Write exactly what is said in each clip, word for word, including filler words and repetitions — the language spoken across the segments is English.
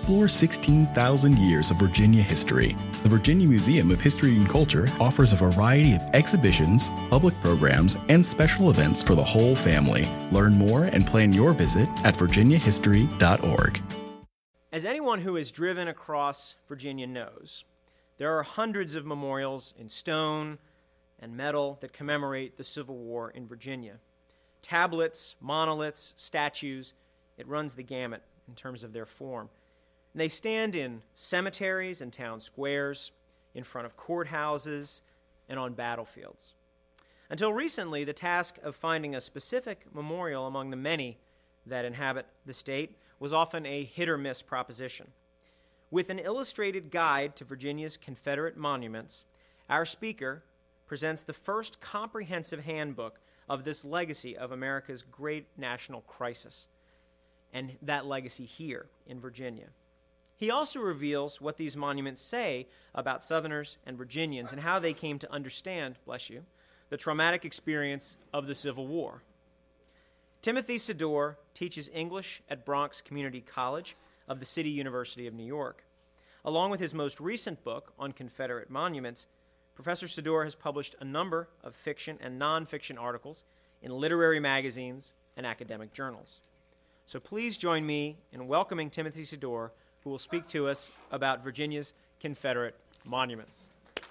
Explore sixteen thousand years of Virginia history. The Virginia Museum of History and Culture offers a variety of exhibitions, public programs, and special events for the whole family. Learn more and plan your visit at virginia history dot org. As anyone who has driven across Virginia knows, there are hundreds of memorials in stone and metal that commemorate the Civil War in Virginia. Tablets, monoliths, statues, it runs the gamut in terms of their form. And they stand in cemeteries and town squares, in front of courthouses, and on battlefields. Until recently, the task of finding a specific memorial among the many that inhabit the state was often a hit-or-miss proposition. With an illustrated guide to Virginia's Confederate monuments, our speaker presents the first comprehensive handbook of this legacy of America's great national crisis, and that legacy here in Virginia. He also reveals what these monuments say about Southerners and Virginians and how they came to understand, bless you, the traumatic experience of the Civil War. Timothy Sador teaches English at Bronx Community College of the City University of New York. Along with his most recent book on Confederate monuments, Professor Sador has published a number of fiction and nonfiction articles in literary magazines and academic journals. So please join me in welcoming Timothy Sador, who will speak to us about Virginia's Confederate monuments.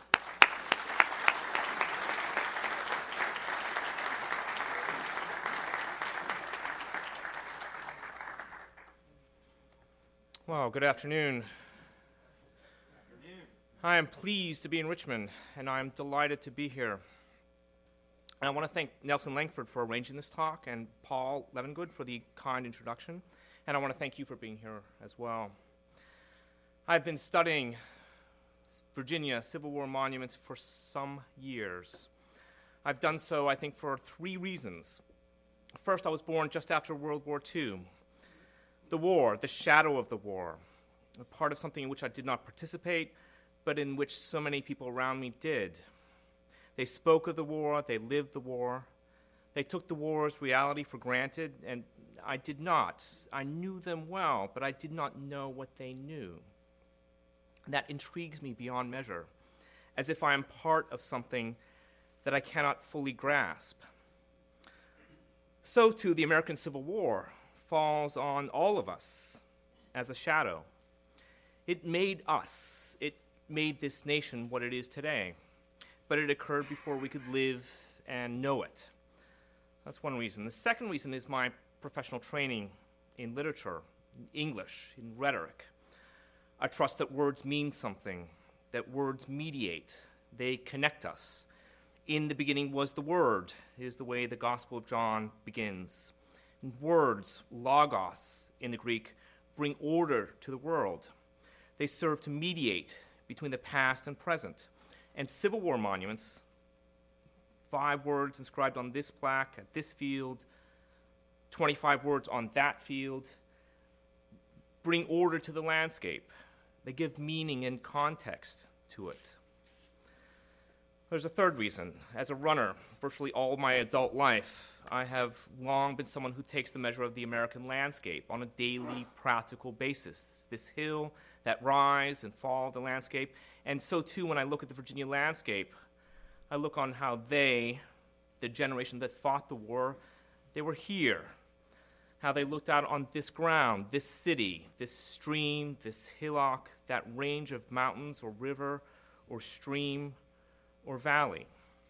Well, good afternoon. I am pleased to be in Richmond, and I'm delighted to be here. And I want to thank Nelson Langford for arranging this talk and Paul Levengood for the kind introduction. And I want to thank you for being here as well. I've been studying Virginia Civil War monuments for some years. I've done so, I think, for three reasons. First, I was born just after World War Two. The war, the shadow of the war, a part of something in which I did not participate, but in which so many people around me did. They spoke of the war, they lived the war, they took the war's reality for granted, and I did not. I knew them well, but I did not know what they knew. That intrigues me beyond measure, as if I am part of something that I cannot fully grasp. So too, the American Civil War falls on all of us as a shadow. It made us. It made this nation what it is today. But it occurred before we could live and know it. That's one reason. The second reason is my professional training in literature, in English, in rhetoric. I trust that words mean something, that words mediate, they connect us. In the beginning was the Word, is the way the Gospel of John begins. And words, logos in the Greek, bring order to the world. They serve to mediate between the past and present. And Civil War monuments, five words inscribed on this plaque at this field, twenty-five words on that field, bring order to the landscape. They give meaning and context to it. There's a third reason. As a runner, virtually all my adult life, I have long been someone who takes the measure of the American landscape on a daily, practical basis. This hill, that rise and fall of the landscape. And so, too, when I look at the Virginia landscape, I look on how they, the generation that fought the war, they were here. How they looked out on this ground, this city, this stream, this hillock, that range of mountains or river or stream or valley.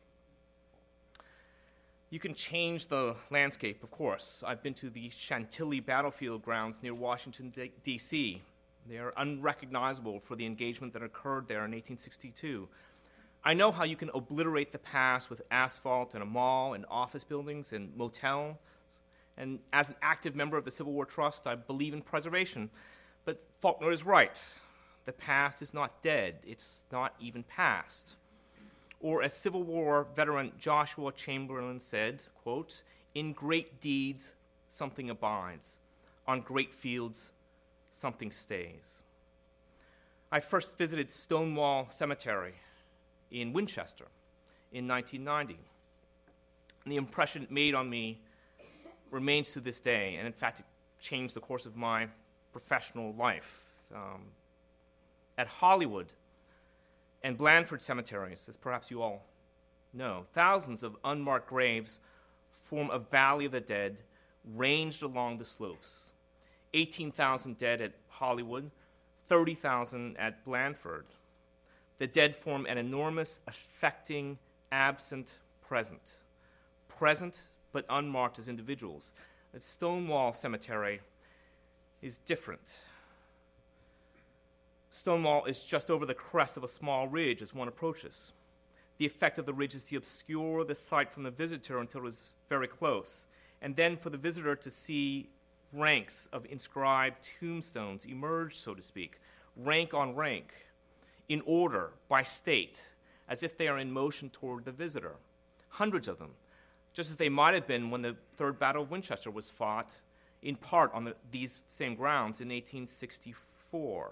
You can change the landscape, of course. I've been to the Chantilly battlefield grounds near Washington, D C They are unrecognizable for the engagement that occurred there in eighteen sixty-two. I know how you can obliterate the past with asphalt and a mall and office buildings and motels. And as an active member of the Civil War Trust, I believe in preservation. But Faulkner is right. The past is not dead. It's not even past. Or as Civil War veteran Joshua Chamberlain said, quote, "In great deeds, something abides. On great fields, something stays." I first visited Stonewall Cemetery in Winchester in nineteen ninety. And the impression it made on me remains to this day, and in fact, it changed the course of my professional life. Um, at Hollywood and Blandford cemeteries, as perhaps you all know, thousands of unmarked graves form a valley of the dead ranged along the slopes. eighteen thousand dead at Hollywood, thirty thousand at Blandford. The dead form an enormous, affecting, absent present. Present, but unmarked as individuals. At Stonewall Cemetery is different. Stonewall is just over the crest of a small ridge as one approaches. The effect of the ridge is to obscure the sight from the visitor until it is very close, and then for the visitor to see ranks of inscribed tombstones emerge, so to speak, rank on rank, in order, by state, as if they are in motion toward the visitor. Hundreds of them, just as they might have been when the Third Battle of Winchester was fought, in part on the, these same grounds in eighteen sixty-four.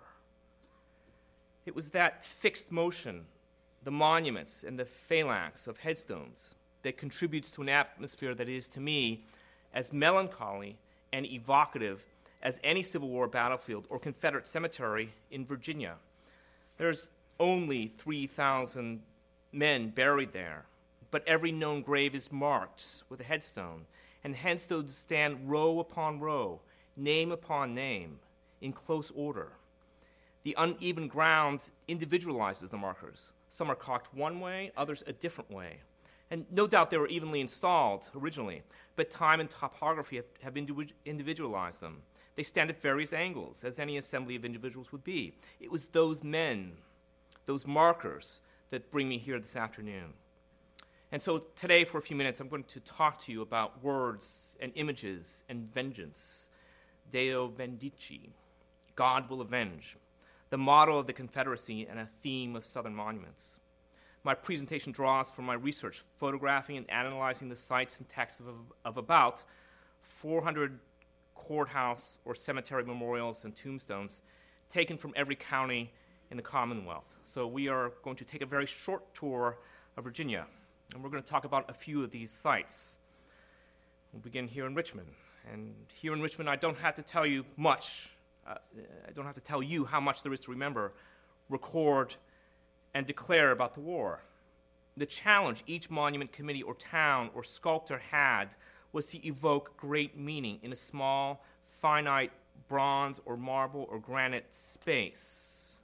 It was that fixed motion, the monuments and the phalanx of headstones, that contributes to an atmosphere that is, to me, as melancholy and evocative as any Civil War battlefield or Confederate cemetery in Virginia. There's only three thousand men buried there, but every known grave is marked with a headstone, and headstones stand row upon row, name upon name, in close order. The uneven ground individualizes the markers. Some are cocked one way, others a different way. And no doubt they were evenly installed originally, but time and topography have, have individualized them. They stand at various angles, as any assembly of individuals would be. It was those men, those markers, that bring me here this afternoon. And so today, for a few minutes, I'm going to talk to you about words and images and vengeance. Deo Vendici, God will avenge, the motto of the Confederacy and a theme of Southern monuments. My presentation draws from my research, photographing and analyzing the sites and texts of, of about four hundred courthouse or cemetery memorials and tombstones taken from every county in the Commonwealth. So we are going to take a very short tour of Virginia, and we're going to talk about a few of these sites. We'll begin here in Richmond. And here in Richmond, I don't have to tell you much. Uh, I don't have to tell you how much there is to remember, record, and declare about the war. The challenge each monument committee or town or sculptor had was to evoke great meaning in a small, finite bronze or marble or granite space.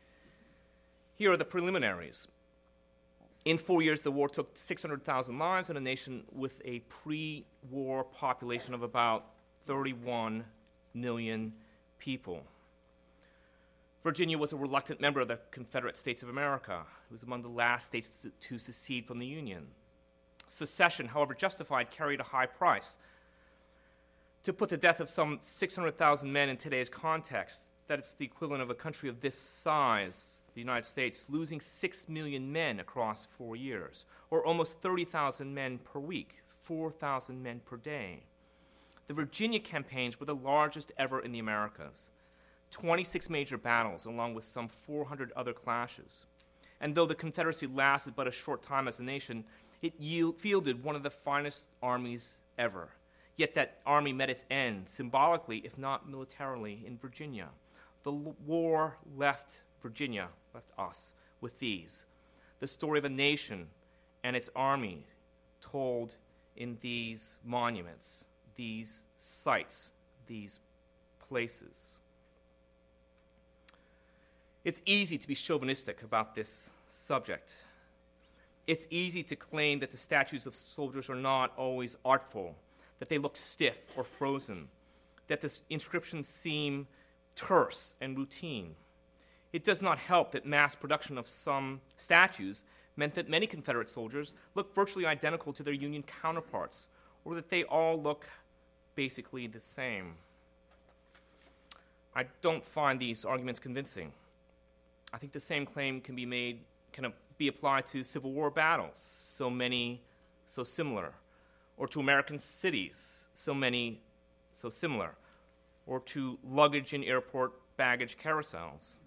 Here are the preliminaries. In four years, the war took six hundred thousand lives in a nation with a pre-war population of about thirty-one million people. Virginia was a reluctant member of the Confederate States of America. It was among the last states to, to secede from the Union. Secession, however justified, carried a high price. To put the death of some six hundred thousand men in today's context, that it's the equivalent of a country of this size, the United States, losing six million men across four years, or almost thirty thousand men per week, four thousand men per day. The Virginia campaigns were the largest ever in the Americas. twenty-six major battles, along with some four hundred other clashes. And though the Confederacy lasted but a short time as a nation, it yield, fielded one of the finest armies ever. Yet that army met its end, symbolically, if not militarily, in Virginia. The l- war left Virginia, left us, with these. The story of a nation and its army told in these monuments, these sites, these places. It's easy to be chauvinistic about this subject. It's easy to claim that the statues of soldiers are not always artful, that they look stiff or frozen, that the inscriptions seem terse and routine. It does not help that mass production of some statues meant that many Confederate soldiers look virtually identical to their Union counterparts, or that they all look basically the same. I don't find these arguments convincing. I think the same claim can be made, can be applied to Civil War battles, so many, so similar, or to American cities, so many, so similar, or to luggage in airport baggage carousels,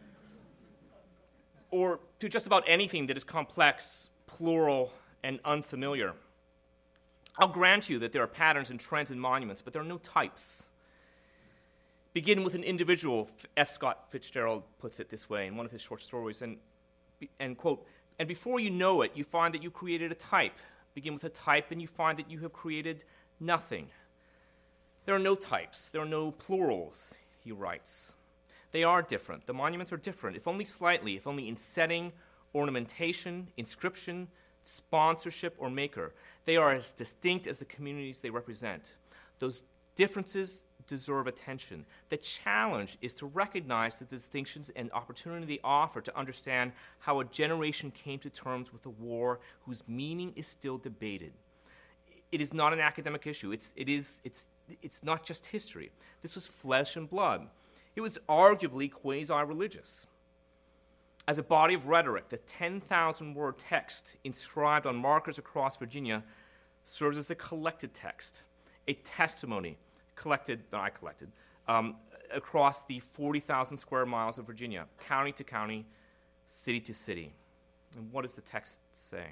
or to just about anything that is complex, plural, and unfamiliar. I'll grant you that there are patterns and trends in monuments, but there are no types. begin with an individual. F. Scott Fitzgerald puts it this way in one of his short stories, and, and quote, "And before you know it, you find that you created a type. Begin with a type, and you find that you have created nothing. There are no types. There are no plurals," he writes. They are different. The monuments are different, if only slightly, if only in setting, ornamentation, inscription, sponsorship, or maker. They are as distinct as the communities they represent. Those differences deserve attention. The challenge is to recognize the distinctions and opportunity they offer to understand how a generation came to terms with a war whose meaning is still debated. It is not an academic issue. It's, it is, it's, it's not just history. This was flesh and blood. It was arguably quasi-religious. As a body of rhetoric, the ten thousand word text inscribed on markers across Virginia serves as a collected text, a testimony collected, that I collected, um, across the forty thousand square miles of Virginia, county to county, city to city. And what does the text say?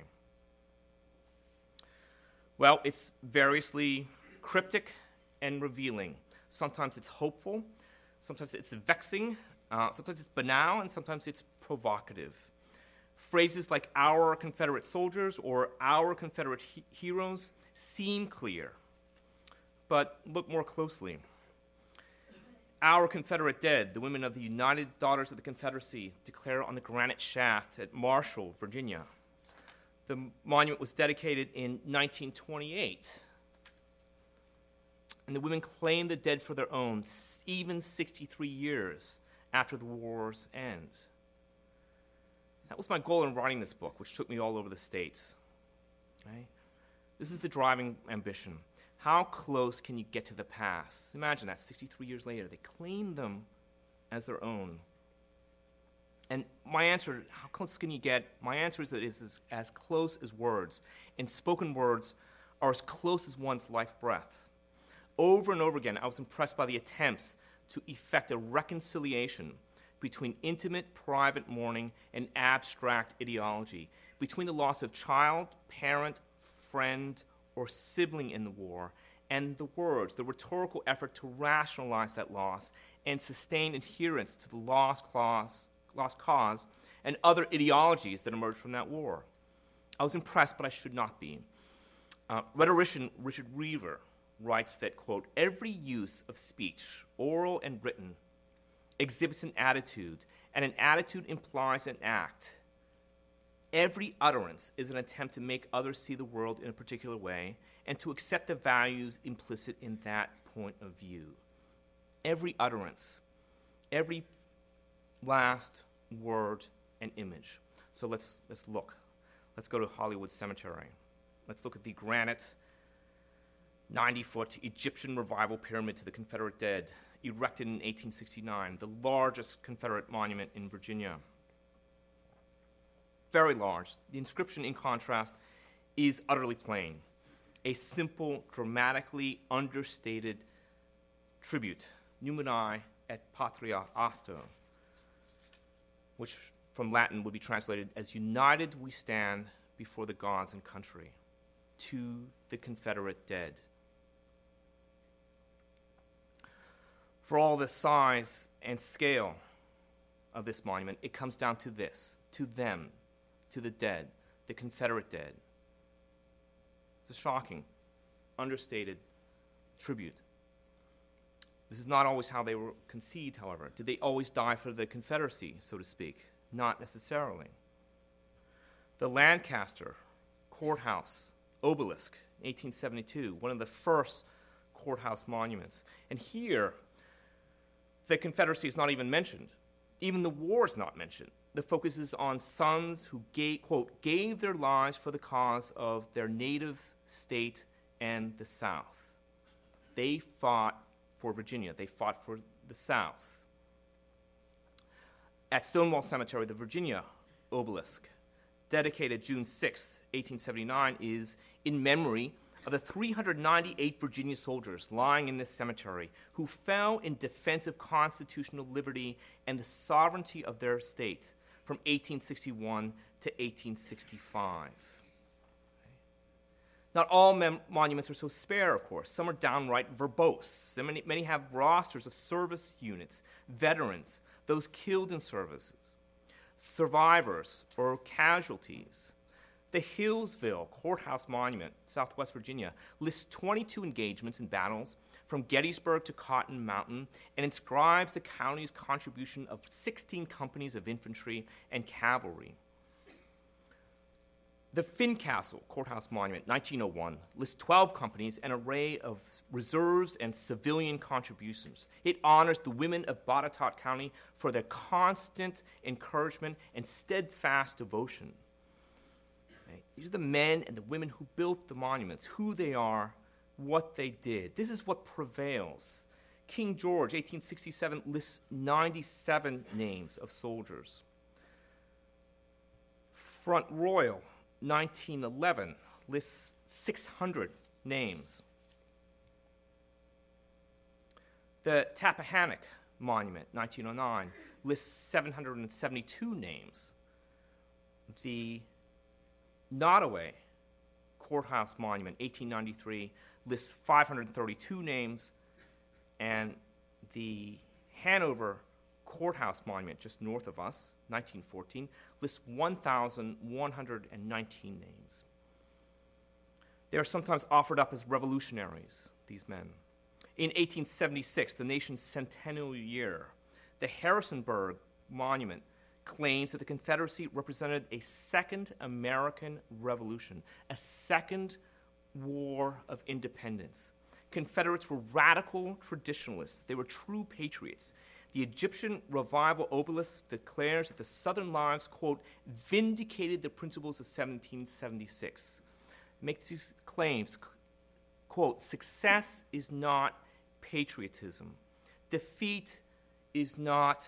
Well, it's variously cryptic and revealing. Sometimes it's hopeful, sometimes it's vexing, uh, sometimes it's banal, and sometimes it's provocative. Phrases like "our Confederate soldiers" or "our Confederate he- heroes" seem clear, but look more closely. "Our Confederate dead," the women of the United Daughters of the Confederacy declare on the granite shaft at Marshall, Virginia. The monument was dedicated in nineteen twenty-eight, and the women claim the dead for their own, even sixty-three years after the war's end. That was my goal in writing this book, which took me all over the states. Right? This is the driving ambition. How close can you get to the past? Imagine that, sixty-three years later, they claim them as their own. And my answer, how close can you get? My answer is that it is as, as close as words. And spoken words are as close as one's life breath. Over and over again, I was impressed by the attempts to effect a reconciliation between intimate, private mourning and abstract ideology, between the loss of child, parent, friend, or sibling in the war, and the words, the rhetorical effort to rationalize that loss and sustain adherence to the lost cause, lost cause and other ideologies that emerged from that war. I was impressed, but I should not be. Uh, rhetorician Richard Reaver writes that, quote, "Every use of speech, oral and written, exhibits an attitude, and an attitude implies an act. Every utterance is an attempt to make others see the world in a particular way and to accept the values implicit in that point of view." Every utterance, every last word and image. So let's, let's look. Let's go to Hollywood Cemetery. Let's look at the granite, ninety-foot Egyptian revival pyramid to the Confederate dead, erected in eighteen sixty-nine, the largest Confederate monument in Virginia. Very large. The inscription, in contrast, is utterly plain. A simple, dramatically understated tribute, Numini et Patria Aster, which from Latin would be translated as "United we stand before the gods and country, to the Confederate dead." For all the size and scale of this monument, it comes down to this: to them, to the dead, the Confederate dead. It's a shocking, understated tribute. This is not always how they were conceived, however. Did they always die for the Confederacy, so to speak? Not necessarily. The Lancaster Courthouse obelisk, eighteen seventy-two, one of the first courthouse monuments. And here, the Confederacy is not even mentioned. Even the war is not mentioned. The focus is on sons who gave, quote, "gave their lives for the cause of their native state and the South." They fought for Virginia. They fought for the South. At Stonewall Cemetery, the Virginia obelisk, dedicated June sixth, eighteen seventy-nine, is in memory of the three hundred ninety-eight Virginia soldiers lying in this cemetery who fell in defense of constitutional liberty and the sovereignty of their state from eighteen sixty-one to eighteen sixty-five. Not all mem- monuments are so spare, of course. Some are downright verbose. And many, many have rosters of service units, veterans, those killed in services, survivors or casualties. The Hillsville Courthouse Monument, Southwest Virginia, lists twenty-two engagements in battles from Gettysburg to Cotton Mountain and inscribes the county's contribution of sixteen companies of infantry and cavalry. The Fincastle Courthouse Monument, nineteen oh one, lists twelve companies and an array of reserves and civilian contributions. It honors the women of Botetourt County for their constant encouragement and steadfast devotion. Okay. These are the men and the women who built the monuments, who they are, what they did. This is what prevails. King George, eighteen sixty-seven, lists ninety-seven names of soldiers. Front Royal, nineteen eleven, lists six hundred names. The Tappahannock Monument, nineteen oh nine, lists seven hundred seventy-two names. The Nottoway Courthouse Monument, eighteen ninety-three, lists five hundred thirty-two names, and the Hanover Courthouse Monument, just north of us, nineteen fourteen, lists one thousand one hundred nineteen names. They are sometimes offered up as revolutionaries, these men. In eighteen seventy-six, the nation's centennial year, the Harrisonburg Monument claims that the Confederacy represented a second American Revolution, a second War of Independence. Confederates were radical traditionalists. They were true patriots. The Egyptian Revival Obelisk declares that the Southern lives, quote, vindicated the principles of seventeen seventy-six. Makes these claims, quote, success is not patriotism. Defeat is not,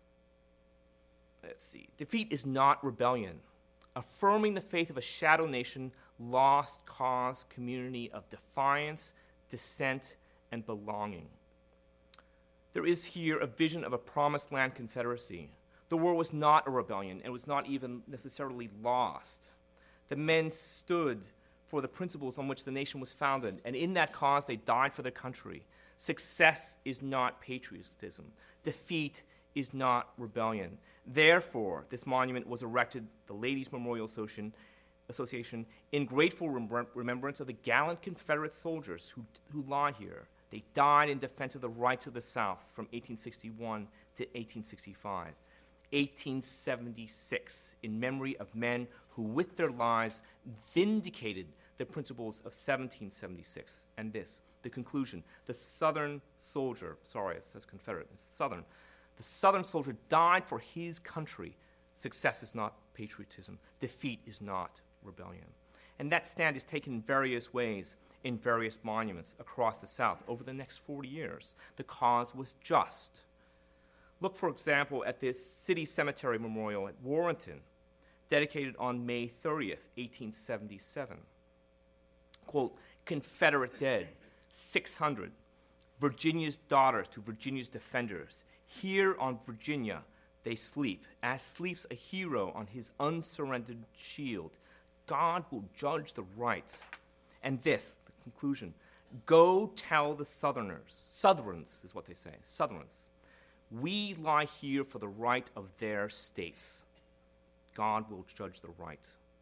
let's see, defeat is not rebellion. Affirming the faith of a shadow nation, lost cause community of defiance, dissent, and belonging. There is here a vision of a promised land confederacy. The war was not a rebellion. It was not even necessarily lost. The men stood for the principles on which the nation was founded, and in that cause they died for their country. Success is not patriotism. Defeat is not rebellion. Therefore, this monument was erected, the Ladies' Memorial Association, Association in grateful rem- remembrance of the gallant Confederate soldiers who, who lie here. They died in defense of the rights of the South from eighteen sixty-one to eighteen sixty-five. eighteen seventy-six, in memory of men who, with their lives, vindicated the principles of seventeen seventy-six. And this, the conclusion, the Southern soldier, sorry, it says Confederate, it's Southern. The Southern soldier died for his country. Success is not patriotism. Defeat is not rebellion. And that stand is taken in various ways in various monuments across the South over the next forty years. The cause was just. Look, for example, at this City Cemetery Memorial at Warrenton, dedicated on May thirtieth, eighteen seventy-seven. Quote, Confederate dead, six hundred. Virginia's daughters to Virginia's defenders. Here on Virginia they sleep, as sleeps a hero on his unsurrendered shield. God will judge the right. And this, the conclusion, go tell the Southerners, Southrons is what they say, Southrons, we lie here for the right of their states. God will judge the right.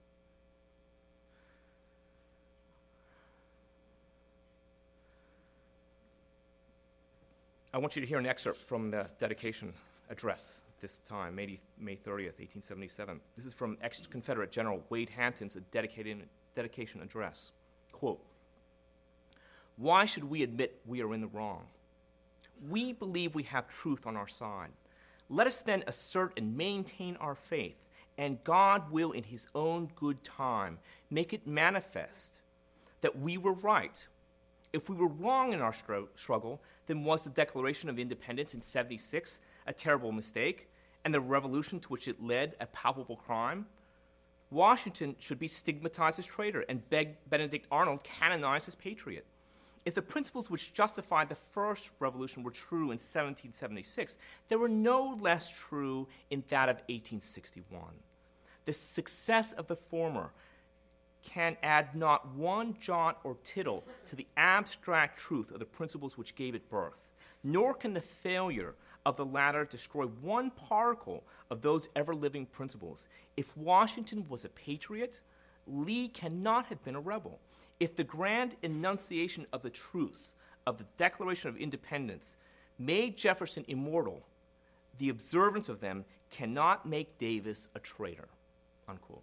I want you to hear an excerpt from the dedication address this time, May, May thirtieth, eighteen seventy-seven. This is from ex-Confederate General Wade Hampton's dedication address. Quote, why should we admit we are in the wrong? We believe we have truth on our side. Let us then assert and maintain our faith, and God will, in his own good time, make it manifest that we were right. If we were wrong in our stro- struggle, then was the Declaration of Independence in seventy-six a terrible mistake, and the revolution to which it led a palpable crime? Washington should be stigmatized as traitor and beg Benedict Arnold canonized as patriot. If the principles which justified the first revolution were true in seventeen seventy-six, they were no less true in that of eighteen sixty-one. The success of the former can add not one jot or tittle to the abstract truth of the principles which gave it birth, nor can the failure of the latter destroy one particle of those ever-living principles. If Washington was a patriot, Lee cannot have been a rebel. If the grand enunciation of the truths of the Declaration of Independence made Jefferson immortal, the observance of them cannot make Davis a traitor, unquote.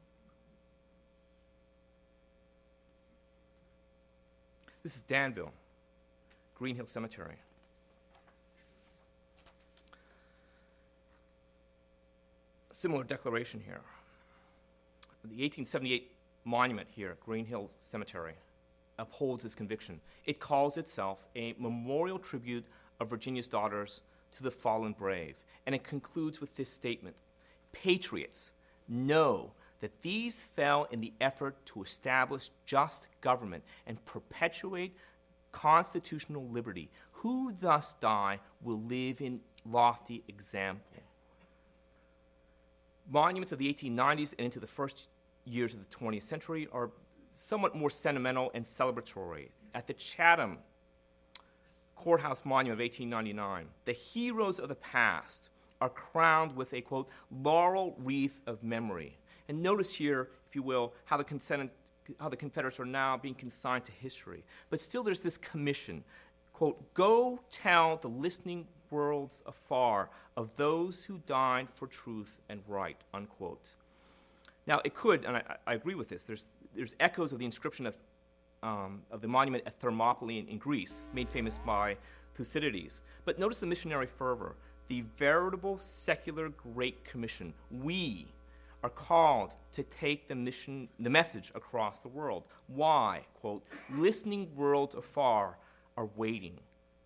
This is Danville, Green Hill Cemetery. Similar declaration here. The eighteen seventy-eight monument here, Green Hill Cemetery, upholds this conviction. It calls itself a memorial tribute of Virginia's daughters to the fallen brave. And it concludes with this statement: patriots, know that these fell in the effort to establish just government and perpetuate constitutional liberty. Who thus die will live in lofty example. Monuments of the eighteen nineties and into the first years of the twentieth century are somewhat more sentimental and celebratory. At the Chatham Courthouse Monument of eighteen ninety-nine, the heroes of the past are crowned with a, quote, laurel wreath of memory. And notice here, if you will, how the, consent, how the Confederates are now being consigned to history. But still there's this commission, quote, go tell the listening worlds afar of those who died for truth and right, unquote. Now, it could, and I, I agree with this, there's, there's echoes of the inscription of, um, of the monument at Thermopylae in, in Greece, made famous by Thucydides. But notice the missionary fervor, the veritable secular Great Commission. We are called to take the mission, the message across the world. Why? Quote, listening worlds afar are waiting.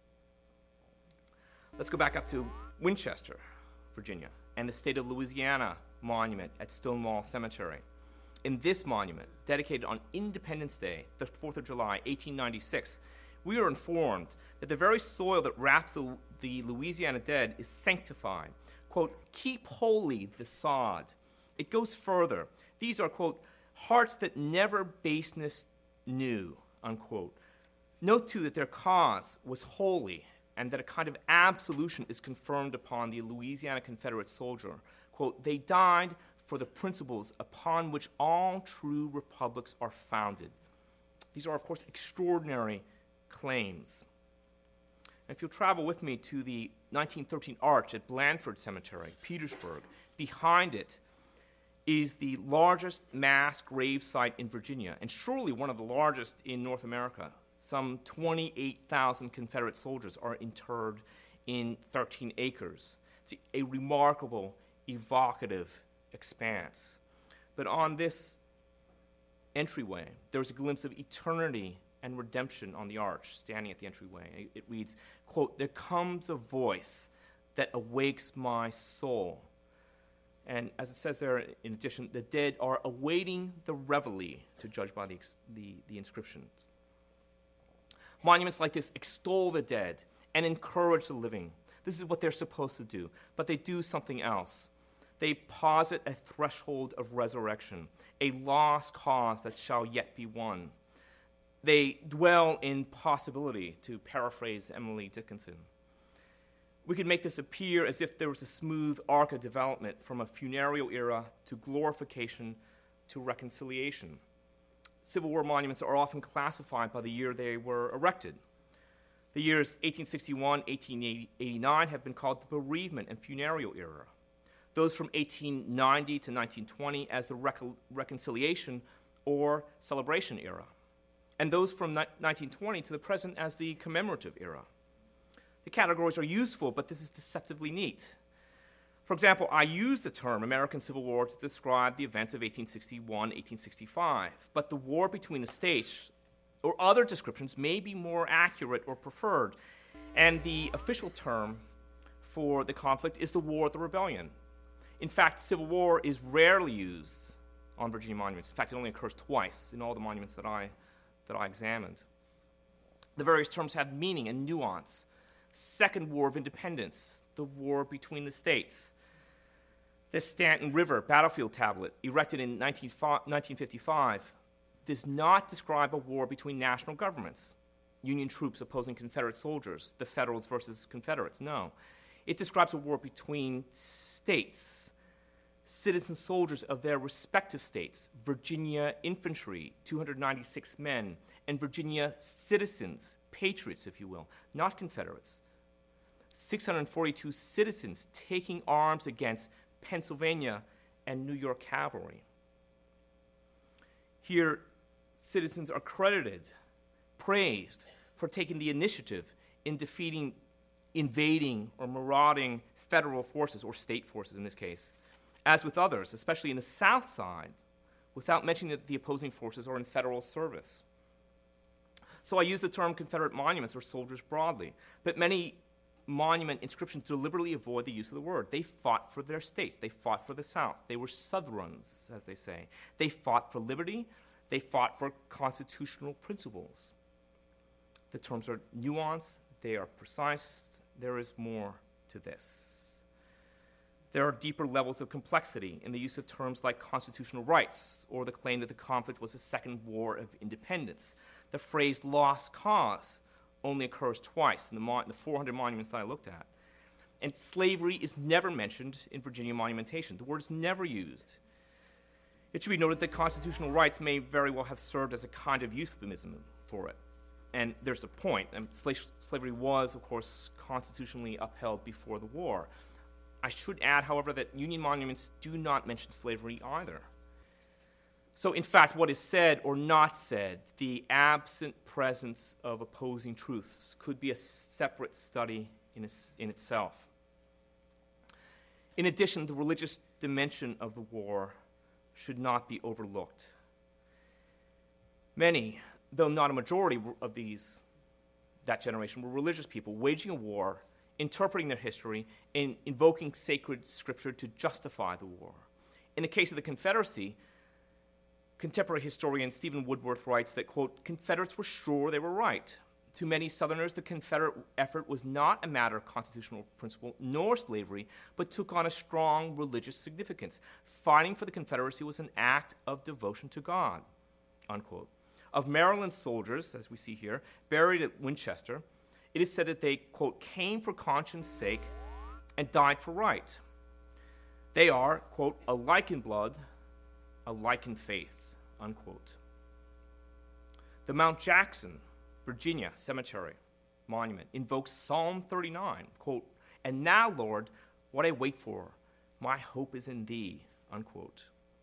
Let's go back up to Winchester, Virginia, and the State of Louisiana monument at Stonewall Cemetery. In this monument, dedicated on Independence Day, the fourth of July, eighteen ninety-six, we are informed that the very soil that wraps the, the Louisiana dead is sanctified. Quote, keep holy the sod. It goes further. These are, quote, hearts that never baseness knew, unquote. Note, too, that their cause was holy and that a kind of absolution is confirmed upon the Louisiana Confederate soldier. Quote, they died for the principles upon which all true republics are founded. These are, of course, extraordinary claims. And if you'll travel with me to the nineteen thirteen arch at Blandford Cemetery, Petersburg, behind it is the largest mass grave site in Virginia, and surely one of the largest in North America. Some twenty-eight thousand Confederate soldiers are interred in thirteen acres. It's a remarkable, evocative expanse. But on this entryway, there's a glimpse of eternity and redemption on the arch, standing at the entryway. It reads, quote, there comes a voice that awakes my soul. And as it says there, in addition, the dead are awaiting the reveille, to judge by the, the, the inscriptions. Monuments like this extol the dead and encourage the living. This is what they're supposed to do. But they do something else. They posit a threshold of resurrection, a lost cause that shall yet be won. They dwell in possibility, to paraphrase Emily Dickinson. We could make this appear as if there was a smooth arc of development from a funereal era to glorification to reconciliation. Civil War monuments are often classified by the year they were erected. The years eighteen sixty-one, eighteen eighty-nine have been called the bereavement and funereal era. Those from eighteen ninety to nineteen twenty as the recon- reconciliation or celebration era. And those from ni- nineteen twenty to the present as the commemorative era. The categories are useful, but this is deceptively neat. For example, I use the term American Civil War to describe the events of eighteen sixty-one, eighteen sixty-five, but the war between the states or other descriptions may be more accurate or preferred, and the official term for the conflict is the War of the Rebellion. In fact, Civil War is rarely used on Virginia monuments. In fact, it only occurs twice in all the monuments that I, that I examined. The various terms have meaning and nuance. Second War of Independence, the war between the states. The Stanton River battlefield tablet, erected in nineteen fifty-five, does not describe a war between national governments, Union troops opposing Confederate soldiers, the Federals versus Confederates. No. It describes a war between states, citizen soldiers of their respective states, Virginia infantry, two hundred ninety-six men, and Virginia citizens, patriots, if you will, not Confederates, six hundred forty-two citizens taking arms against Pennsylvania and New York cavalry. Here, citizens are credited, praised for taking the initiative in defeating invading or marauding federal forces, or state forces in this case, as with others, especially in the South Side, without mentioning that the opposing forces are in federal service. So I use the term Confederate monuments or soldiers broadly, but many monument inscriptions deliberately avoid the use of the word. They fought for their states. They fought for the South. They were Southrons, as they say. They fought for liberty. They fought for constitutional principles. The terms are nuanced. They are precise. There is more to this. There are deeper levels of complexity in the use of terms like constitutional rights, or the claim that the conflict was a second war of independence. The phrase lost cause only occurs twice in the, mon- the four hundred monuments that I looked at. And slavery is never mentioned in Virginia monumentation. The word is never used. It should be noted that constitutional rights may very well have served as a kind of euphemism for it. And there's the point. And sla- slavery was, of course, constitutionally upheld before the war. I should add, however, that Union monuments do not mention slavery either. So, in fact, what is said or not said, the absent presence of opposing truths, could be a separate study in, its, in itself. In addition, the religious dimension of the war should not be overlooked. Many, though not a majority of these, that generation, were religious people waging a war, interpreting their history, and invoking sacred scripture to justify the war. In the case of the Confederacy, contemporary historian Stephen Woodworth writes that, quote, Confederates were sure they were right. To many Southerners, the Confederate effort was not a matter of constitutional principle nor slavery, but took on a strong religious significance. Fighting for the Confederacy was an act of devotion to God, unquote. Of Maryland soldiers, as we see here, buried at Winchester, it is said that they, quote, came for conscience' sake and died for right. They are, quote, alike in blood, alike in faith, unquote. The Mount Jackson, Virginia Cemetery Monument invokes Psalm thirty-nine, quote, and now, Lord, what I wait for, my hope is in thee, unquote.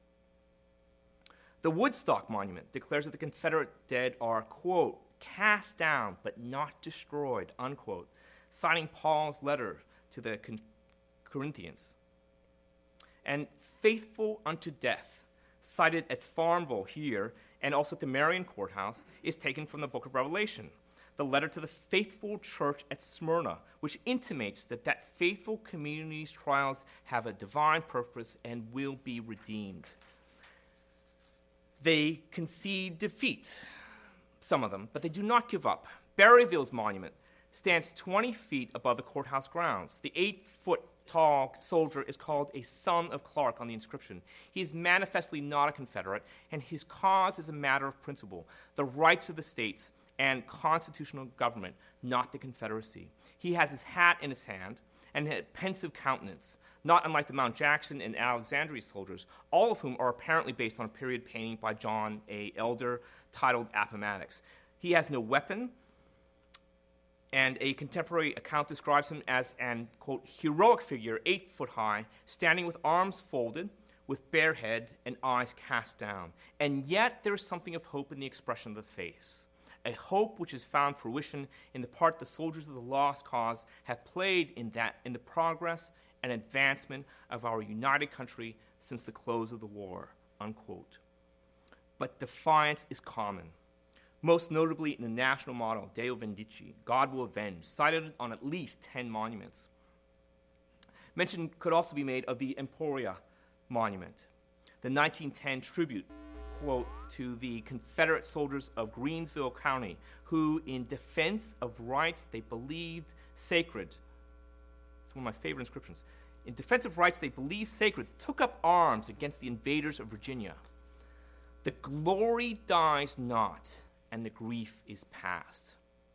The Woodstock Monument declares that the Confederate dead are, quote, cast down but not destroyed, unquote, citing Paul's letter to the Corinthians. And faithful unto death, cited at Farmville here and also at the Marion Courthouse, is taken from the book of Revelation, the letter to the faithful church at Smyrna, which intimates that that faithful community's trials have a divine purpose and will be redeemed. They concede defeat, some of them, but they do not give up. Berryville's monument stands twenty feet above the courthouse grounds. The eight-foot tall soldier is called a son of Clark on the inscription. He is manifestly not a Confederate, and his cause is a matter of principle, the rights of the states and constitutional government, not the Confederacy. He has his hat in his hand and a pensive countenance, not unlike the Mount Jackson and Alexandria soldiers, all of whom are apparently based on a period painting by John A. Elder titled Appomattox. He has no weapon, and a contemporary account describes him as an, quote, heroic figure, eight foot high, standing with arms folded, with bare head and eyes cast down. And yet there is something of hope in the expression of the face, a hope which has found fruition in the part the soldiers of the lost cause have played in that in the progress and advancement of our united country since the close of the war, unquote. But defiance is common, most notably in the national motto, Deo Vindici, God will avenge, cited on at least ten monuments. Mention could also be made of the Emporia Monument, the nineteen ten tribute, quote, to the Confederate soldiers of Greensville County, who, in defense of rights they believed sacred, it's one of my favorite inscriptions, in defense of rights they believed sacred, took up arms against the invaders of Virginia. The glory dies not, and the grief is past.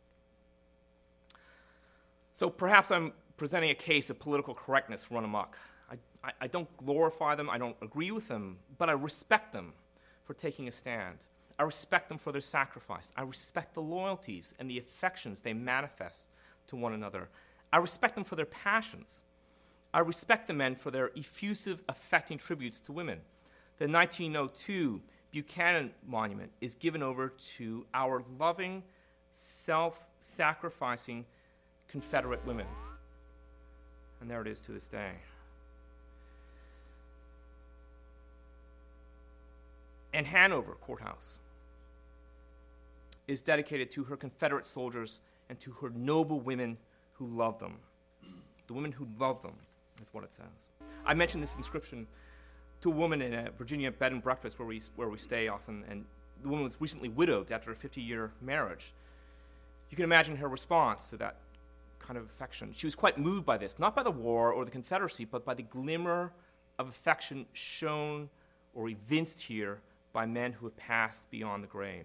So perhaps I'm presenting a case of political correctness run amok. I, I, I don't glorify them, I don't agree with them, but I respect them for taking a stand. I respect them for their sacrifice. I respect the loyalties and the affections they manifest to one another. I respect them for their passions. I respect the men for their effusive, affecting tributes to women. The nineteen oh two Buchanan Monument is given over to our loving, self-sacrificing Confederate women. And there it is to this day. And Hanover Courthouse is dedicated to her Confederate soldiers and to her noble women who loved them. The women who loved them is what it says. I mentioned this inscription to a woman in a Virginia bed and breakfast where we, where we stay often, and the woman was recently widowed after a fifty-year marriage. You can imagine her response to that kind of affection. She was quite moved by this, not by the war or the Confederacy, but by the glimmer of affection shown or evinced here by men who have passed beyond the grave.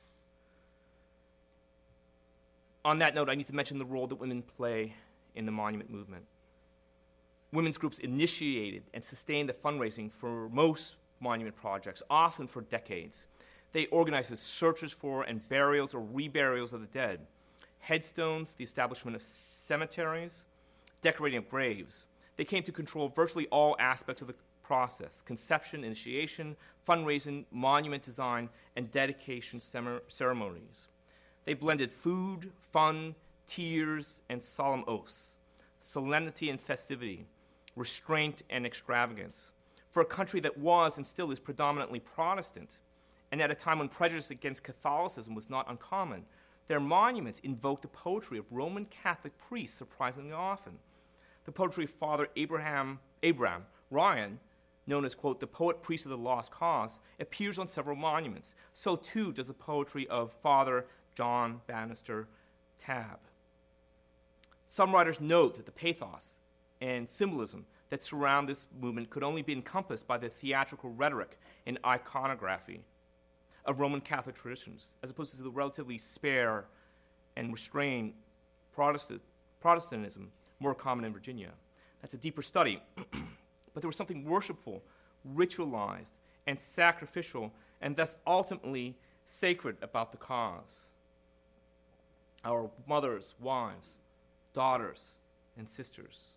On that note, I need to mention the role that women play in the monument movement. Women's groups initiated and sustained the fundraising for most monument projects, often for decades. They organized searches for and burials or reburials of the dead, headstones, the establishment of cemeteries, decorating of graves. They came to control virtually all aspects of the process: conception, initiation, fundraising, monument design, and dedication ceremonies. They blended food, fun, tears, and solemn oaths, solemnity and festivity, restraint and extravagance. For a country that was and still is predominantly Protestant, and at a time when prejudice against Catholicism was not uncommon, their monuments invoked the poetry of Roman Catholic priests surprisingly often. The poetry of Father Abraham, Abraham Ryan, known as, quote, the poet-priest of the lost cause, appears on several monuments. So too does the poetry of Father John Bannister Tabb. Some writers note that the pathos and symbolism that surround this movement could only be encompassed by the theatrical rhetoric and iconography of Roman Catholic traditions, as opposed to the relatively spare and restrained Protestant, Protestantism more common in Virginia. That's a deeper study. But there was something worshipful, ritualized, and sacrificial, and thus ultimately sacred about the cause. Our mothers, wives, daughters, and sisters.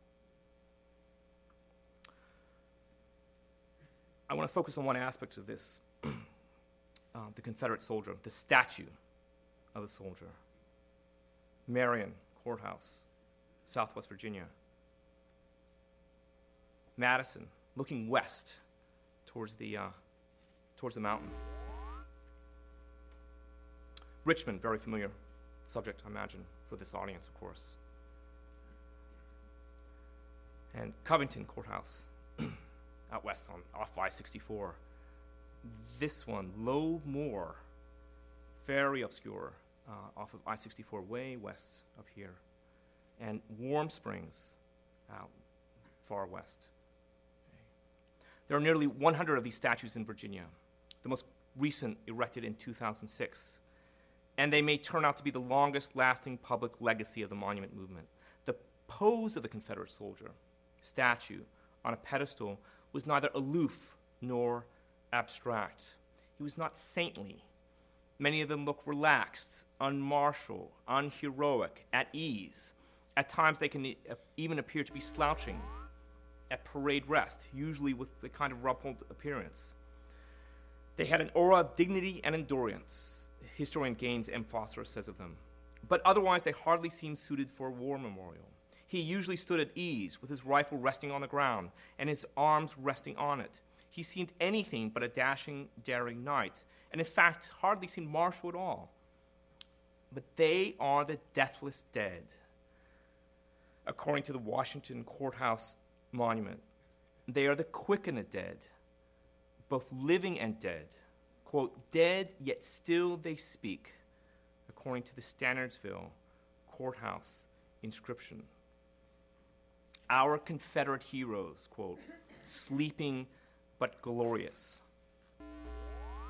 I want to focus on one aspect of this, uh, the Confederate soldier, the statue of the soldier. Marion Courthouse, Southwest Virginia. Madison, looking west towards the, uh, towards the mountain. Richmond, very familiar subject, I imagine, for this audience, of course. And Covington Courthouse, out west on off I sixty-four. This one, Low Moor, very obscure, uh, off of I sixty-four, way west of here. And Warm Springs, out far west. There are nearly one hundred of these statues in Virginia, the most recent erected in two thousand six. And they may turn out to be the longest-lasting public legacy of the monument movement. The pose of the Confederate soldier, statue, on a pedestal was neither aloof nor abstract. He was not saintly. Many of them look relaxed, unmartial, unheroic, at ease. At times they can e- even appear to be slouching at parade rest, usually with the kind of rumpled appearance. They had an aura of dignity and endurance, historian Gaines M. Foster says of them. But otherwise, they hardly seemed suited for a war memorial. He usually stood at ease, with his rifle resting on the ground and his arms resting on it. He seemed anything but a dashing, daring knight, and in fact, hardly seemed martial at all. But they are the deathless dead. According to the Washington Courthouse Monument, they are the quick and the dead, both living and dead. Quote, dead, yet still they speak, according to the Stanardsville Courthouse inscription. Our Confederate heroes, quote, sleeping but glorious.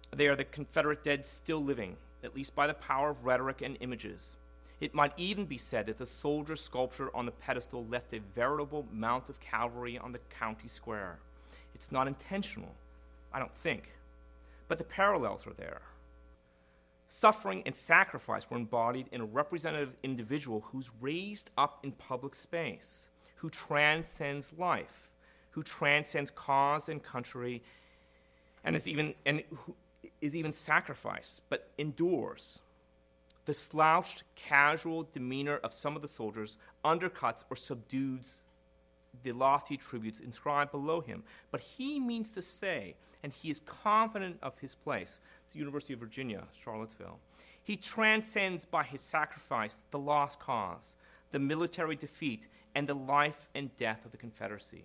They are the Confederate dead still living, at least by the power of rhetoric and images. It might even be said that the soldier sculpture on the pedestal left a veritable mount of cavalry on the county square. It's not intentional, I don't think, but the parallels are there. Suffering and sacrifice were embodied in a representative individual who's raised up in public space, who transcends life, who transcends cause and country, and is even and who is even sacrificed, but endures. The slouched, casual demeanor of some of the soldiers undercuts or subdues the lofty tributes inscribed below him. But he means to say, and he is confident of his place, it's the University of Virginia, Charlottesville, he transcends by his sacrifice the lost cause, the military defeat, and the life and death of the Confederacy.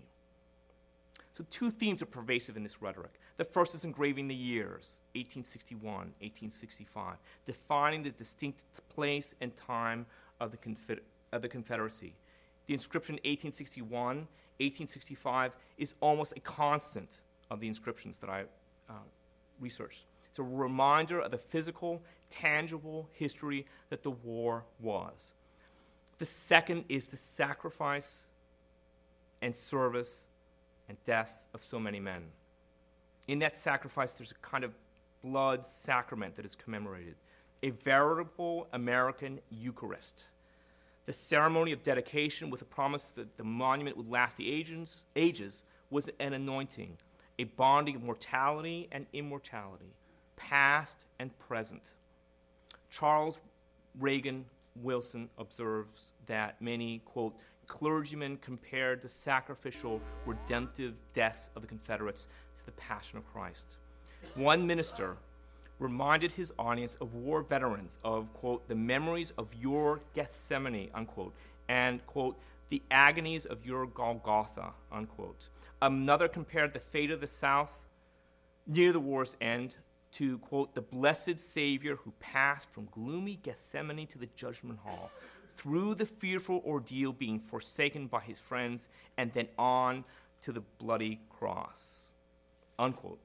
So two themes are pervasive in this rhetoric. The first is engraving the years, eighteen sixty-one, eighteen sixty-five, defining the distinct place and time of the, Confed- of the Confederacy. The inscription eighteen sixty-one, eighteen sixty-five is almost a constant of the inscriptions that I uh, researched. It's a reminder of the physical, tangible history that the war was. The second is the sacrifice and service and deaths of so many men. In that sacrifice, there's a kind of blood sacrament that is commemorated, a veritable American Eucharist. The ceremony of dedication with a promise that the monument would last the ages, ages was an anointing, a bonding of mortality and immortality, past and present. Charles Reagan Wilson observes that many, quote, clergymen compared the sacrificial, redemptive deaths of the Confederates to the Passion of Christ. One minister reminded his audience of war veterans of, quote, the memories of your Gethsemane, unquote, and, quote, the agonies of your Golgotha, unquote. Another compared the fate of the South near the war's end to, quote, the blessed Savior who passed from gloomy Gethsemane to the judgment hall, through the fearful ordeal being forsaken by his friends, and then on to the bloody cross, unquote.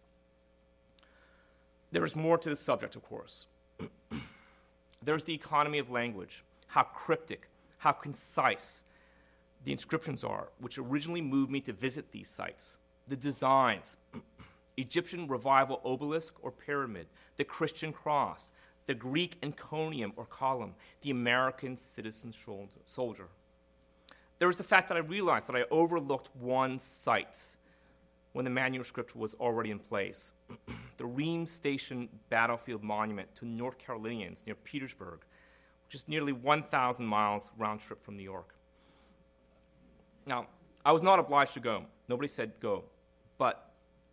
There is more to this subject, of course. There's the economy of language, how cryptic, how concise the inscriptions are, which originally moved me to visit these sites. The designs, Egyptian revival obelisk or pyramid, the Christian cross, the Greek encomium or column, the American citizen soldier. There was the fact that I realized that I overlooked one site when the manuscript was already in place, the Reams Station Battlefield Monument to North Carolinians near Petersburg, which is nearly one thousand miles round trip from New York. Now, I was not obliged to go. Nobody said go. But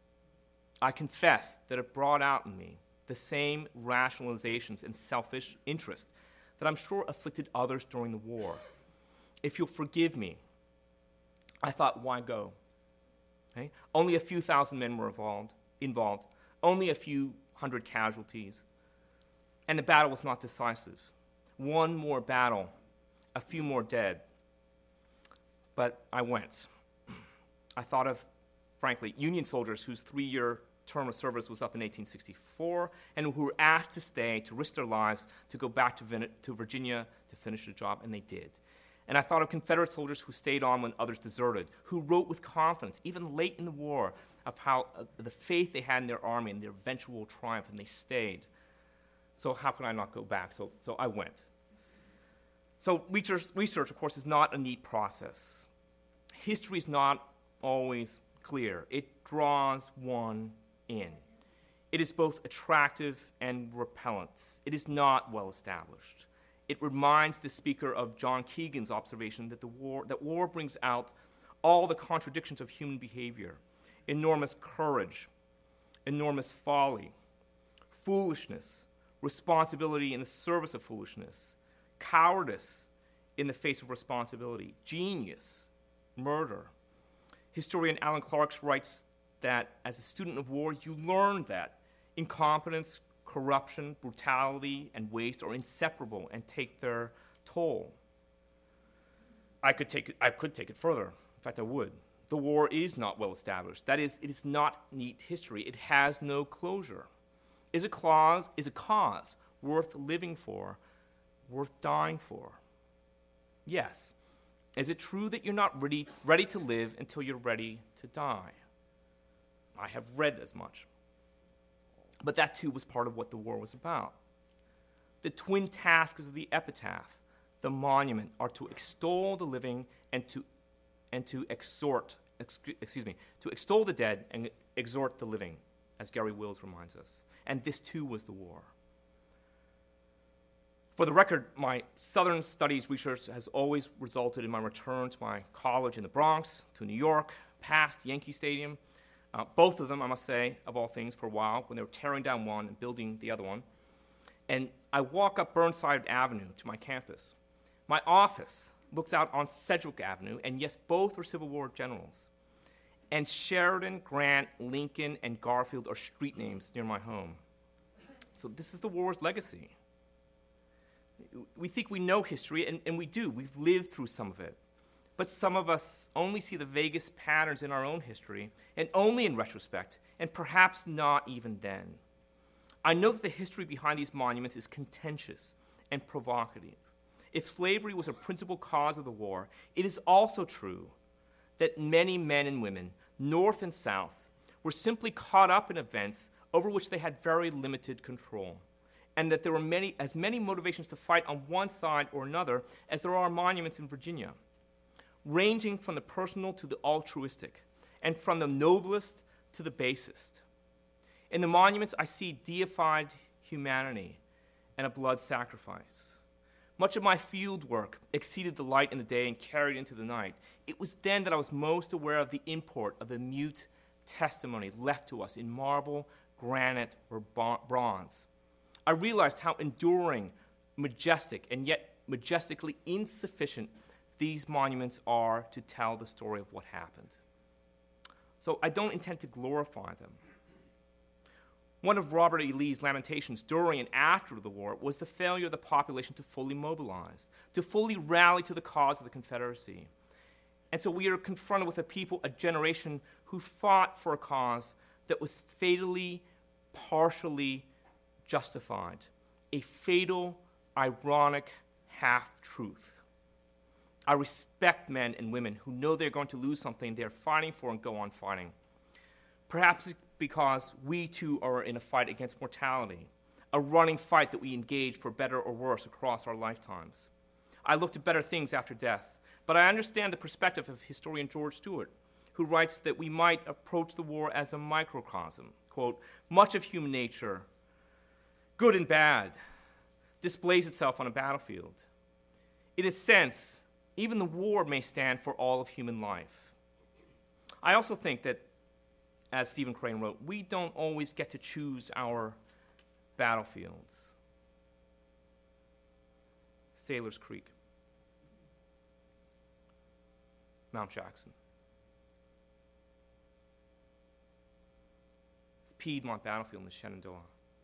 I confess that it brought out in me the same rationalizations and selfish interest that I'm sure afflicted others during the war. If you'll forgive me, I thought, why go? Okay? Only a few thousand men were involved, involved, only a few hundred casualties, and the battle was not decisive. One more battle, a few more dead. But I went. I thought of, frankly, Union soldiers whose three-year term of service was up in eighteen sixty-four, and who were asked to stay, to risk their lives, to go back to, Vin- to Virginia to finish the job, and they did. And I thought of Confederate soldiers who stayed on when others deserted, who wrote with confidence, even late in the war, of how uh, the faith they had in their army and their eventual triumph, and they stayed. So how could I not go back? So, so I went. So research, research, of course, is not a neat process. History is not always clear. It draws one in. It is both attractive and repellent. It is not well established. It reminds the speaker of John Keegan's observation that the war that war brings out all the contradictions of human behavior: enormous courage, enormous folly, foolishness, responsibility in the service of foolishness, cowardice in the face of responsibility, genius, murder. Historian Alan Clark writes that as a student of war, you learn that incompetence, corruption, brutality, and waste are inseparable and take their toll. I could take it, I could take it further. In fact, I would. The war is not well established. That is, it is not neat history. It has no closure. is a cause, is a cause worth living for, worth dying for? Yes. Is it true that you're not ready, ready to live until you're ready to die? I have read as much. But that too was part of what the war was about. The twin tasks of the epitaph, the monument, are to extol the living and to and to exhort, excuse me, to extol the dead and exhort the living, as Gary Wills reminds us. And this too was the war. For the record, my Southern Studies research has always resulted in my return to my college in the Bronx, to New York, past Yankee Stadium. Uh, both of them, I must say, of all things, for a while, when they were tearing down one and building the other one. And I walk up Burnside Avenue to my campus. My office looks out on Sedgwick Avenue, and yes, both are Civil War generals. And Sheridan, Grant, Lincoln, and Garfield are street names near my home. So this is the war's legacy. We think we know history, and, and we do. We've lived through some of it. But some of us only see the vaguest patterns in our own history, and only in retrospect, and perhaps not even then. I know that the history behind these monuments is contentious and provocative. If slavery was a principal cause of the war, it is also true that many men and women, North and South, were simply caught up in events over which they had very limited control, and that there were many, as many motivations to fight on one side or another as there are monuments in Virginia, ranging from the personal to the altruistic, and from the noblest to the basest. In the monuments, I see deified humanity and a blood sacrifice. Much of my field work exceeded the light in the day and carried into the night. It was then that I was most aware of the import of the mute testimony left to us in marble, granite, or bronze. I realized how enduring, majestic, and yet majestically insufficient these monuments are to tell the story of what happened. So I don't intend to glorify them. One of Robert E. Lee's lamentations during and after the war was the failure of the population to fully mobilize, to fully rally to the cause of the Confederacy. And so we are confronted with a people, a generation, who fought for a cause that was fatally, partially justified, a fatal, ironic half-truth. I respect men and women who know they're going to lose something they're fighting for and go on fighting. Perhaps because we too are in a fight against mortality, a running fight that we engage for better or worse across our lifetimes. I look to better things after death, but I understand the perspective of historian George Stewart, who writes that we might approach the war as a microcosm. Quote, much of human nature, good and bad, displays itself on a battlefield. In a sense, even the war may stand for all of human life. I also think that, as Stephen Crane wrote, we don't always get to choose our battlefields. Sailor's Creek, Mount Jackson, the Piedmont Battlefield in the Shenandoah,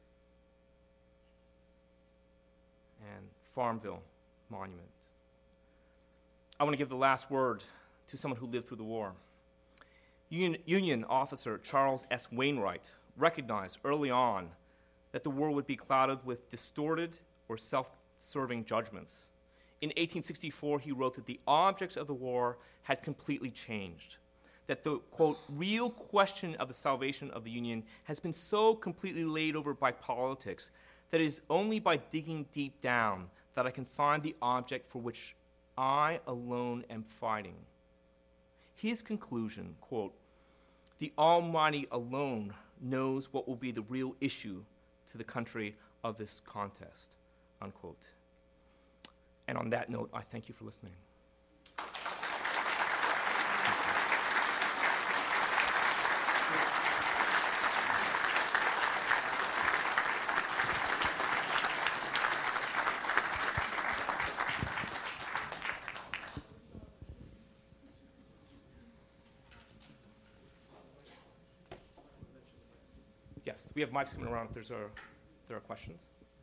and Farmville Monument. I want to give the last word to someone who lived through the war. Union, Union officer Charles S. Wainwright recognized early on that the war would be clouded with distorted or self-serving judgments. In eighteen sixty-four, he wrote that the objects of the war had completely changed, that the, quote, real question of the salvation of the Union has been so completely laid over by politics that it is only by digging deep down that I can find the object for which I alone am fighting. His conclusion, quote, the Almighty alone knows what will be the real issue to the country of this contest, unquote. And on that note, I thank you for listening. Yes, we have mics coming around if there's a, there are questions.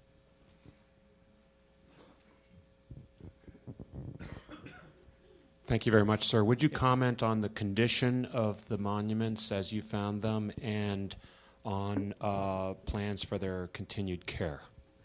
Thank you very much, sir. Would you yes. comment on the condition of the monuments as you found them, and on uh, plans for their continued care?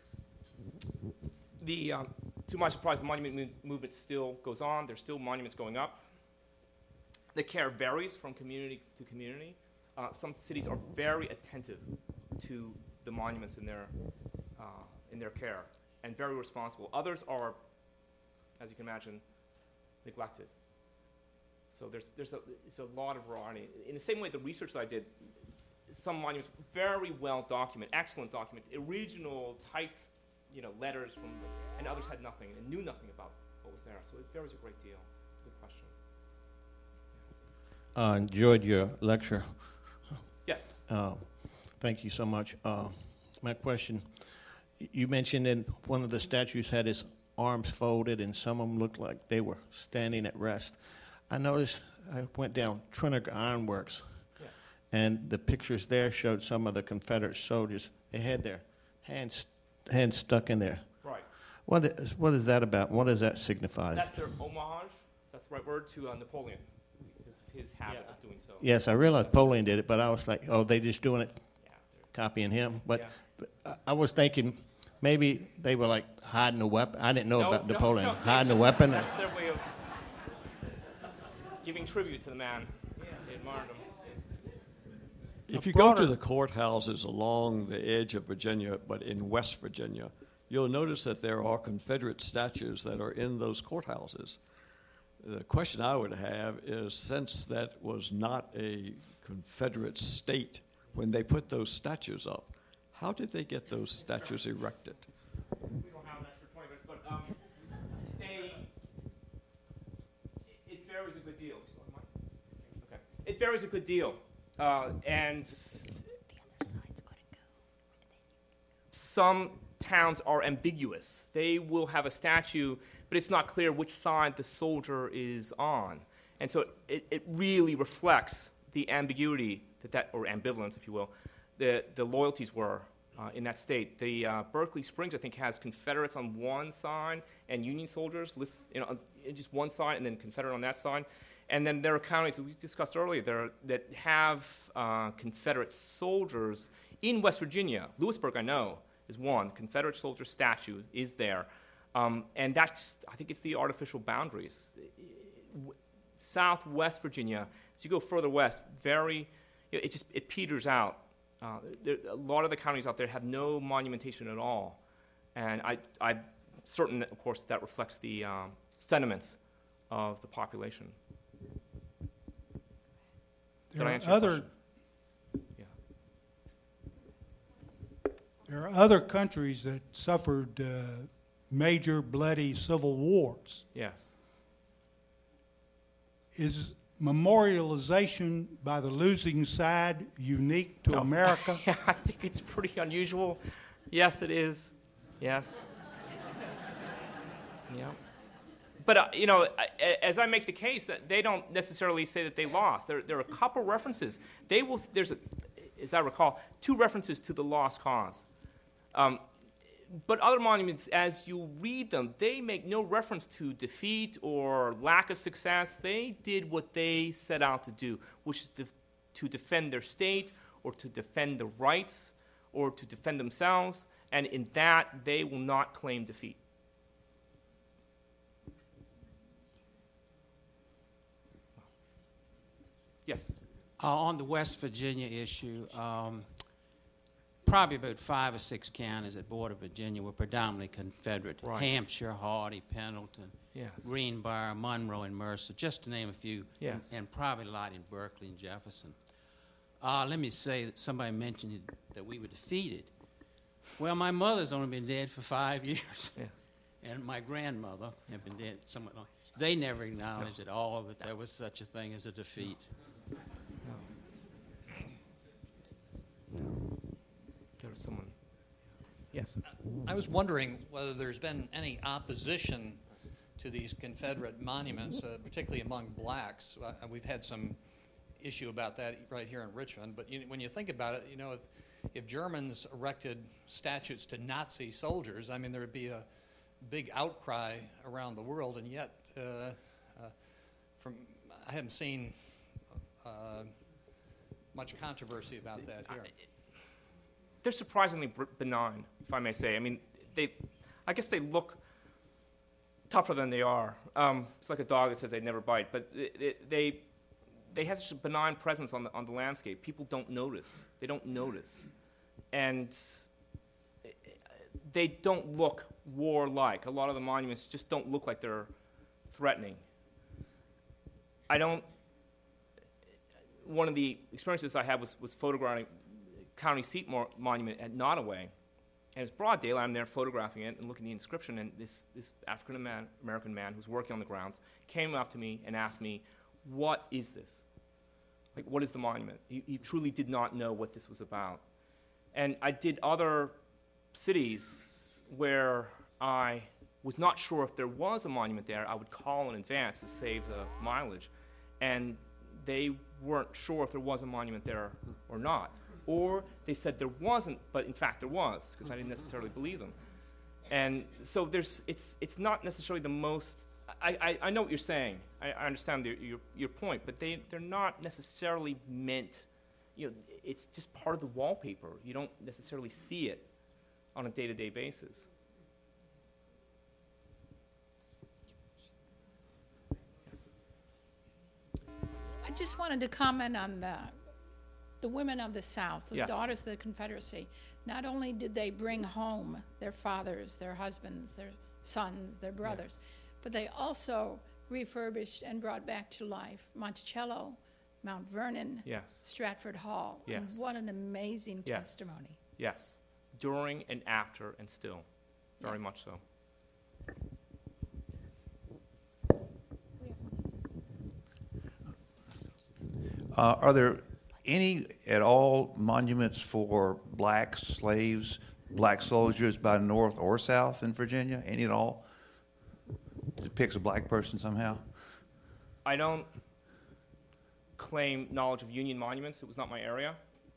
The, um, to my surprise, the monument move- movement still goes on. There's still monuments going up. The care varies from community to community. Uh, some cities are very attentive to the monuments in their, uh, in their care and very responsible. Others are, as you can imagine, neglected. So there's, there's a, it's a lot of variety. In the same way, the research that I did, some monuments very well documented, excellent documented, original typed, you know, letters from, and others had nothing and knew nothing about what was there. So it varies a great deal. It's a good question. Uh, enjoyed your lecture. Yes. Uh, thank you so much. Uh, my question, y- you mentioned in one of the statues had his arms folded and some of them looked like they were standing at rest. I noticed, I went down Trinidad Ironworks, Yeah. and the pictures there showed some of the Confederate soldiers. They had their hands hands stuck in there. Right. What is, what is that about? What does that signify? That's their homage. That's the right word to uh, Napoleon, because of his habit Yeah. of doing so. Yes, I realized Napoleon did it, but I was like, oh, they just doing it, Yeah. copying him. But, Yeah. but I- I was thinking maybe they were like hiding a weapon. I didn't know No, about no, Napoleon. no, hiding a just- weapon. That's their way of giving tribute to the man. They admired him. If you go to the courthouses along the edge of Virginia, but in West Virginia, you'll notice that there are Confederate statues that are in those courthouses. The question I would have is, since that was not a Confederate state when they put those statues up, how did they get those statues erected? We don't have that for twenty minutes, but um, they, it, it varies a good deal. Still on mic? Okay. It varies a good deal. Uh, and some towns are ambiguous. They will have a statue, but it's not clear which side the soldier is on. And so it, it really reflects the ambiguity, that that, or ambivalence, if you will, that the loyalties were uh, in that state. The uh, Berkeley Springs, I think, has Confederates on one side and Union soldiers, list, you know, on just one side, and then Confederate on that side. And then there are counties that we discussed earlier there that have uh, Confederate soldiers in West Virginia. Lewisburg, I know, is one. Confederate soldier statue is there. Um, and that's, I think it's the artificial boundaries. Southwest Virginia, as you go further west, very, it just, it peters out. Uh, there, a lot of the counties out there have no monumentation at all. And I, I'm certain, that, of course, that reflects the um, sentiments of the population. Did There I are answer your other question? Yeah. there are other countries that suffered uh, major bloody civil wars. Yes. Is memorialization by the losing side unique to No. America? Yeah, I think it's pretty unusual. Yes, it is. Yes. Yeah. But, uh, you know, I, as I make the case, that they don't necessarily say that they lost. There, there are a couple references. They will. There's, a, as I recall, two references to the lost cause. Um, but other monuments, as you read them, they make no reference to defeat or lack of success. They did what they set out to do, which is to, to defend their state or to defend the rights or to defend themselves. And in that, they will not claim defeat. Yes. Uh, on the West Virginia issue, um, probably about five or six counties that border Virginia were predominantly Confederate. Right. Hampshire, Hardy, Pendleton, Yes. Greenbrier, Monroe, and Mercer, just to name a few. Yes. And probably a lot in Berkeley and Jefferson. Uh, let me say that somebody mentioned that we were defeated. Well, my mother's only been dead for five years. Yes. And my grandmother had been dead somewhat long. They never acknowledged at all that there was such a thing as a defeat. There was someone. Yes. I was wondering whether there's been any opposition to these Confederate monuments, uh, particularly among blacks. Uh, we've had some issue about that right here in Richmond. But you, when you think about it, you know, if, if Germans erected statues to Nazi soldiers, I mean, there would be a big outcry around the world. And yet, uh, uh, from I haven't seen uh, much controversy about that here. they're surprisingly b- benign, if I may say. I mean, they, I guess they look tougher than they are. Um, it's like a dog that says they never bite, but they, they, they have such a benign presence on the, on the landscape. People don't notice. They don't notice. And they don't look warlike. A lot of the monuments just don't look like they're threatening. I don't, one of the experiences I had was, was photographing County Seat Mo- Monument at Nottoway. And it's broad daylight. I'm there photographing it and looking at the inscription, and this, this African-American man who's working on the grounds came up to me and asked me, what is this? Like, what is the monument? He, he truly did not know what this was about. And I did other cities where I was not sure if there was a monument there. I would call in advance to save the mileage, and they weren't sure if there was a monument there or not. Or they said there wasn't, but in fact there was, because I didn't necessarily believe them. And so there's, it's, it's not necessarily the most, I, I, I know what you're saying. I, I understand the, your, your point, but they, they're not necessarily meant, you know, it's just part of the wallpaper. You don't necessarily see it on a day-to-day basis. I just wanted to comment on the the women of the South, the Yes. daughters of the Confederacy. Not only did they bring home their fathers, their husbands, their sons, their brothers, but they also refurbished and brought back to life Monticello, Mount Vernon, Yes. Stratford Hall. Yes. And what an amazing Yes. testimony. Yes, during and after and still, very Yes. much so. Uh, are there any at all monuments for black slaves, black soldiers by North or South in Virginia? Any at all? Depicts a black person somehow? I don't claim knowledge of Union monuments. It was not my area.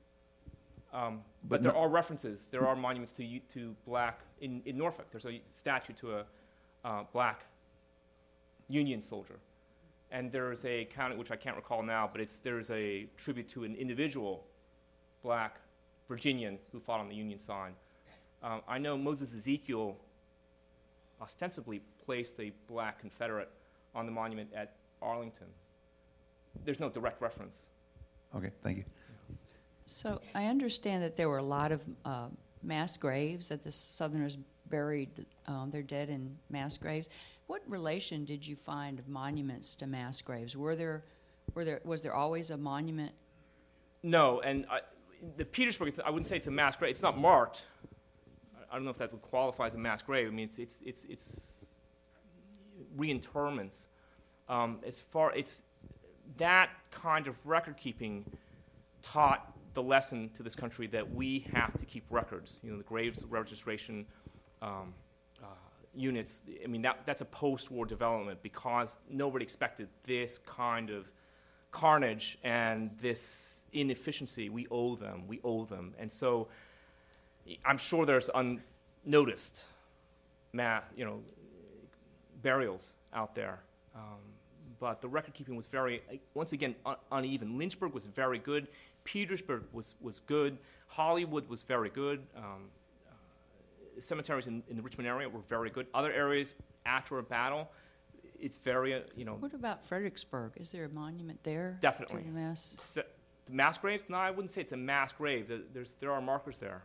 Um, but But there no- are references. There are monuments to u- to black in, in Norfolk. There's a statue to a uh, black Union soldier, and there is a county which I can't recall now, but it's there's a tribute to an individual black Virginian who fought on the Union side. Um, I know Moses Ezekiel ostensibly placed a black Confederate on the monument at Arlington. There's no direct reference. Okay, thank you. So I understand that there were a lot of uh, mass graves, that the Southerners buried um, their dead in mass graves. What relation did you find of monuments to mass graves? Were there, were there, was there always a monument? No, and I, the Petersburg, it's, I wouldn't say it's a mass grave. It's not marked. I, I don't know if that would qualify as a mass grave. I mean, it's it's it's, it's reinterments. Um, as far it's that kind of record keeping taught the lesson to this country that we have to keep records. You know, the graves registration um, uh, units. I mean, that that's a post-war development because nobody expected this kind of carnage and this inefficiency. We owe them. We owe them. And so, I'm sure there's unnoticed, ma- you know, burials out there. Um, but the record keeping was very, once again, un- uneven. Lynchburg was very good. Petersburg was, was good. Hollywood was very good. Um, uh, cemeteries in, in the Richmond area were very good. Other areas after a battle, it's very, uh, you know. What about Fredericksburg? Is there a monument there? Definitely. To the mass? Se- the mass graves? No, I wouldn't say it's a mass grave. There, there's, there are markers there.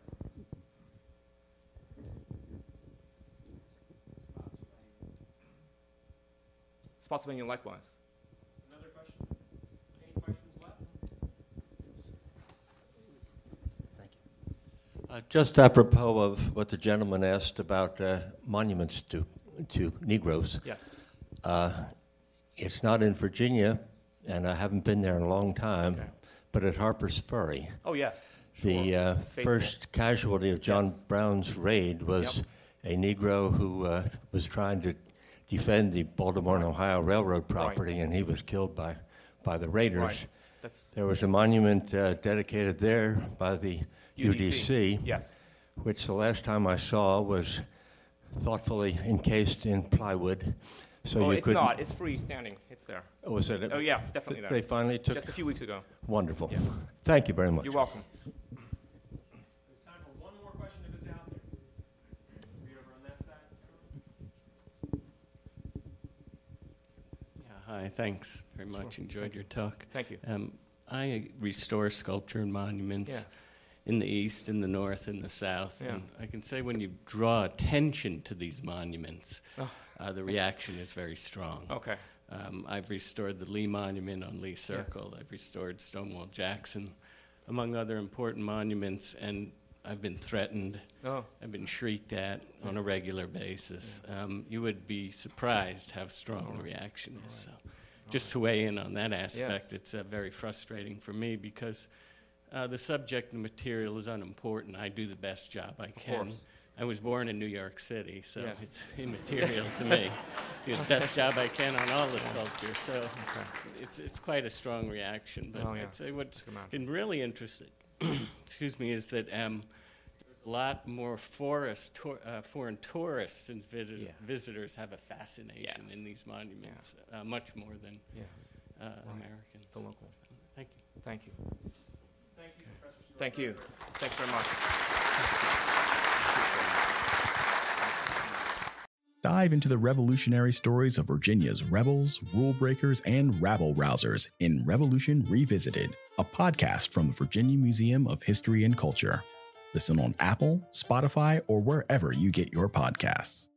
Spotsylvania likewise. Another question? Any questions left? Thank you. Uh, just apropos of what the gentleman asked about uh, monuments to to Negroes. Yes. Uh, it's not in Virginia, and I haven't been there in a long time, Okay. but at Harper's Ferry. Oh, yes. The Sure. uh, Faithful. first casualty of John Yes. Brown's raid was Yep. a Negro who uh, was trying to defend the Baltimore and Ohio Railroad property, Right. and he was killed by, by the raiders. Right. That's There was a monument uh, dedicated there by the U D C, Yes. which the last time I saw was thoughtfully encased in plywood. So oh, you it's could not. It's freestanding. It's there. Oh, was it? Oh, yeah, it's definitely there. They finally took. Just a few weeks ago. Wonderful. Yeah. Thank you very much. You're welcome. Time for Hi, thanks very much. Sure. Enjoyed Thank your you. talk. Thank you. Um, I restore sculpture and monuments Yes. in the east, in the north, in the south. Yeah. And I can say when you draw attention to these monuments, Oh. uh, the reaction is very strong. Okay. Um, I've restored the Lee Monument on Lee Circle. Yes. I've restored Stonewall Jackson, among other important monuments, and I've been threatened. Oh. I've been shrieked at Yeah. on a regular basis. Yeah. Um, you would be surprised how strong Oh. the reaction is. Right. So, just to weigh in on that aspect, Yes. it's uh, very frustrating for me because uh, the subject and material is unimportant. I do the best job I can. course. I was born in New York City, so Yes. it's immaterial to me. Do the best job I can on all the sculpture. So Okay. it's it's quite a strong reaction. But Oh, I'd yes. say what's Come on. been really interesting, excuse me, is that um, there's a lot more forest tour, uh, foreign tourists and vid- Yes. visitors have a fascination Yes. in these monuments, uh, much more than Yes. uh, Right. Americans. The local. Thank you. Thank you. Thank you, Professor Thank you. Thanks very much. Dive into the revolutionary stories of Virginia's rebels, rule breakers, and rabble rousers in Revolution Revisited, a podcast from the Virginia Museum of History and Culture. Listen on Apple, Spotify, or wherever you get your podcasts.